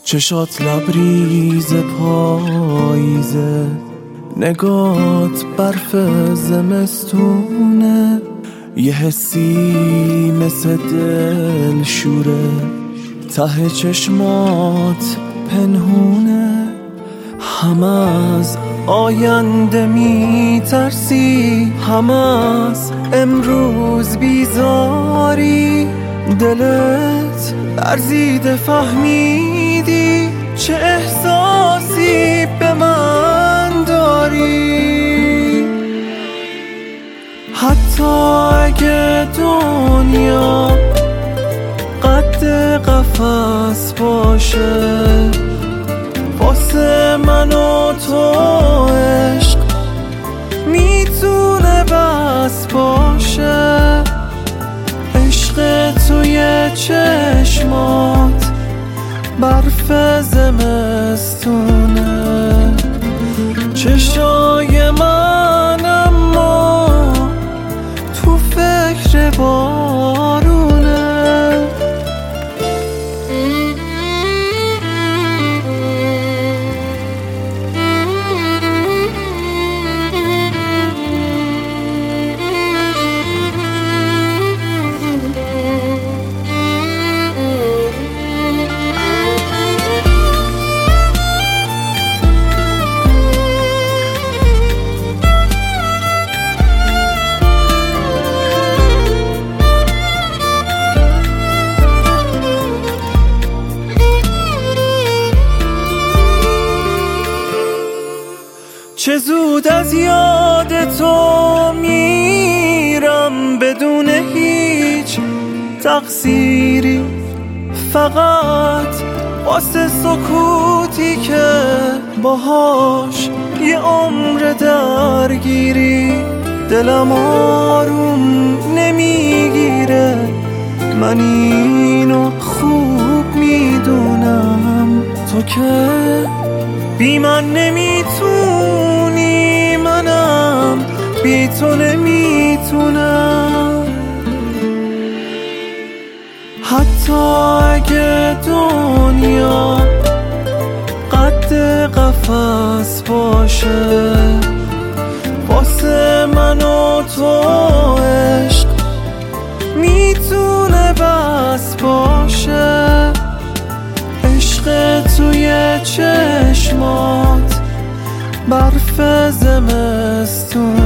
چشات لبریز پاییزه، نگات برف زمستونه، یه حسی مثل دل شوره ته چشمات پنهونه. هم از آینده می ترسی، هم از امروز بیزاری، دلت لرزیده فهمیدی چه احساسی به من داری. حتی اگه دنیا قد قفس باشه، واسه من و تو عشق میتونه بس باشه. عشق توی چشمات برف زمستونه، چشای من اما تو فکر بارونه. چه زود از یاد تو میرم بدون هیچ تقصیری، فقط واسه سکوتی که باهاش یه عمر درگیری. دلم آروم نمیگیره، من اینو خوب میدونم، تو که بی من نمیتونی، منم بی تو نمیتونم. حتی اگه دنیا قد قفس باشه، واسه من و تو عشق میتونه بس باشه. عشق توی چشمات برف زمستون